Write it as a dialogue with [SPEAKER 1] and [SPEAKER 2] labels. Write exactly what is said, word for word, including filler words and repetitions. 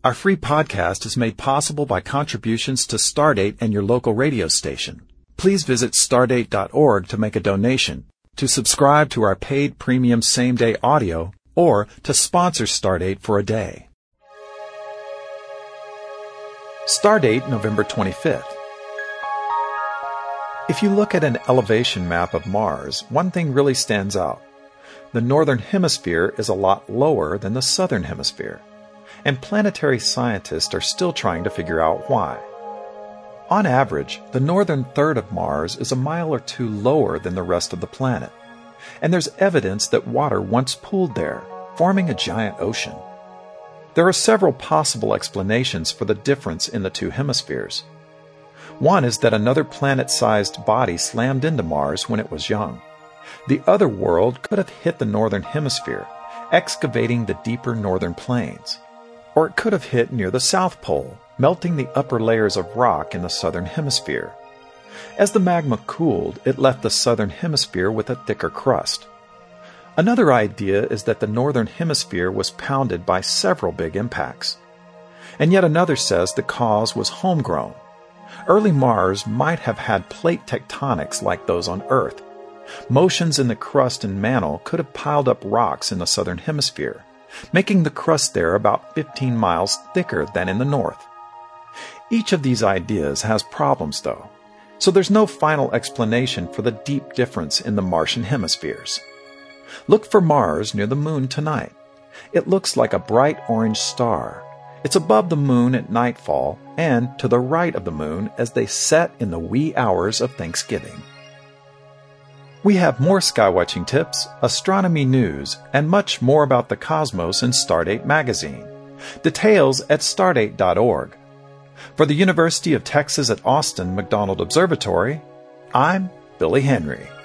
[SPEAKER 1] Our free podcast is made possible by contributions to Stardate and your local radio station. Please visit stardate dot org to make a donation, to subscribe to our paid premium same-day audio, or to sponsor Stardate for a day. Stardate, November twenty-fifth. If you look at an elevation map of Mars, one thing really stands out. The northern hemisphere is a lot lower than the southern hemisphere, and planetary scientists are still trying to figure out why. On average, the northern third of Mars is a mile or two lower than the rest of the planet, and there's evidence that water once pooled there, forming a giant ocean. There are several possible explanations for the difference in the two hemispheres. One is that another planet-sized body slammed into Mars when it was young. The other world could have hit the northern hemisphere, excavating the deeper northern plains. Or it could have hit near the South Pole, melting the upper layers of rock in the southern hemisphere. As the magma cooled, it left the southern hemisphere with a thicker crust. Another idea is that the northern hemisphere was pounded by several big impacts. And yet another says the cause was homegrown. Early Mars might have had plate tectonics like those on Earth. Motions in the crust and mantle could have piled up rocks in the southern hemisphere, making the crust there about fifteen miles thicker than in the north. Each of these ideas has problems, though, so there's no final explanation for the deep difference in the Martian hemispheres. Look for Mars near the moon tonight. It looks like a bright orange star. It's above the moon at nightfall and to the right of the moon as they set in the wee hours of Thanksgiving. We have more skywatching tips, astronomy news, and much more about the cosmos in Stardate magazine. Details at stardate dot org. For the University of Texas at Austin McDonald Observatory, I'm Billy Henry.